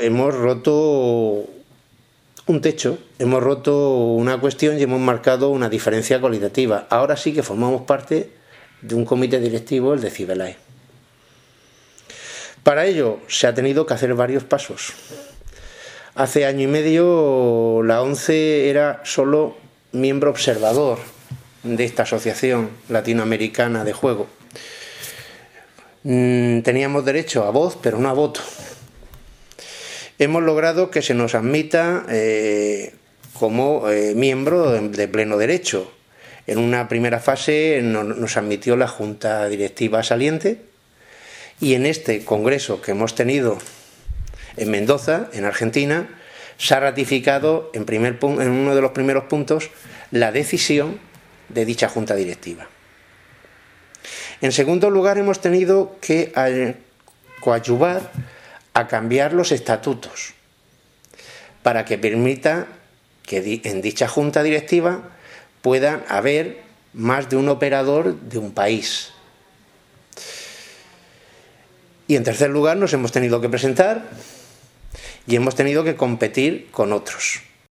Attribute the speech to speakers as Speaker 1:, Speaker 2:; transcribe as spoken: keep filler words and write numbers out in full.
Speaker 1: hemos roto un techo, hemos roto una cuestión y hemos marcado una diferencia cualitativa. Ahora sí que formamos parte de un comité directivo, el de Cibelae. Para ello se ha tenido que hacer varios pasos. Hace año y medio la ONCE era solo miembro observador de esta Asociación Latinoamericana de Juego. Teníamos derecho a voz, pero no a voto. Hemos logrado que se nos admita eh, como eh, miembro de pleno derecho. En una primera fase nos admitió la Junta Directiva saliente y en este congreso que hemos tenido en Mendoza, en Argentina, se ha ratificado en, primer, en uno de los primeros puntos la decisión de dicha Junta Directiva. En segundo lugar, hemos tenido que coadyuvar a cambiar los estatutos para que permita que en dicha Junta Directiva puedan haber más de un operador de un país. Y en tercer lugar, nos hemos tenido que presentar y hemos tenido que competir con otros.